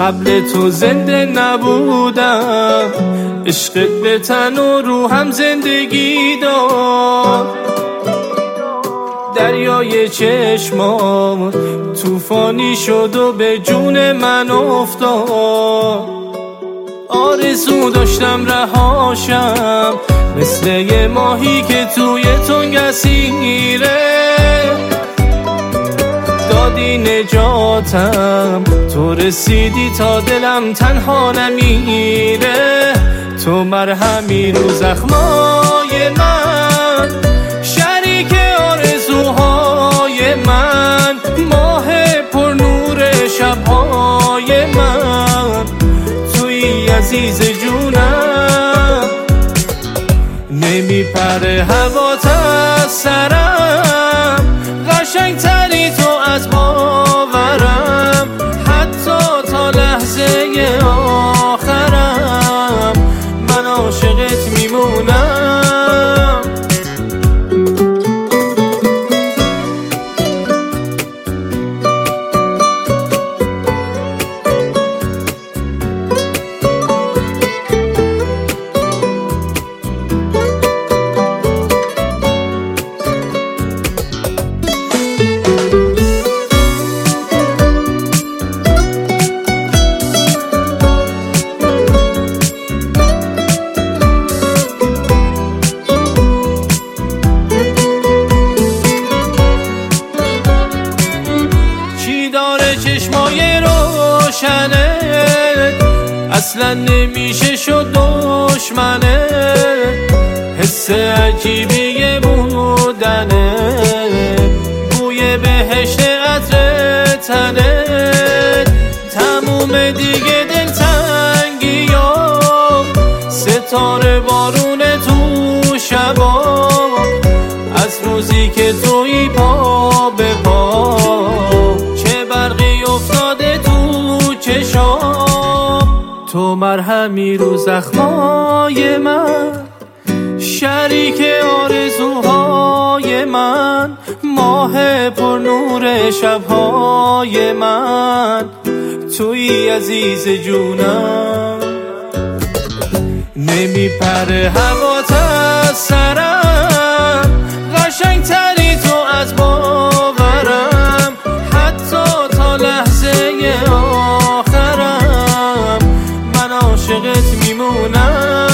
قبل تو زنده نبودم، عشقت به تن و روحم زندگی داد. دریای چشمات طوفانی شد و به جون من افتاد. آرزو داشتم رهاشم، مثل یه ماهی که توی تنگ اسیره. دادی نجاتم، تو رسیدی تا دلم تنها نمیره. تو مرهمی رو زخمای من، شریک آرزوهای من، ماه پر نور شبهای من، توی عزیز جونم. نمیپره هوات از سرم، قشنگ تری تو از باورم، حتی تا لحظه آخرم من عاشقت میمونم. چشمای روشنه اصلا نمیشه شد دشمنه. حس عجیبی بودنه، بوی بهشت عطر تنه. تموم دیگه دلتنگی ها، ستاره بارون تو شبا، از روزی که توی پا به پا، تو مرهمی رو زخمای من، شریک آرزوهای من، ماه پر نور شبهای من، توی عزیز جونم. نمیپره هوات از سرم، قشنگ تری تو از باورم، حتی تا لحظه آخرم من عاشقت میمونم.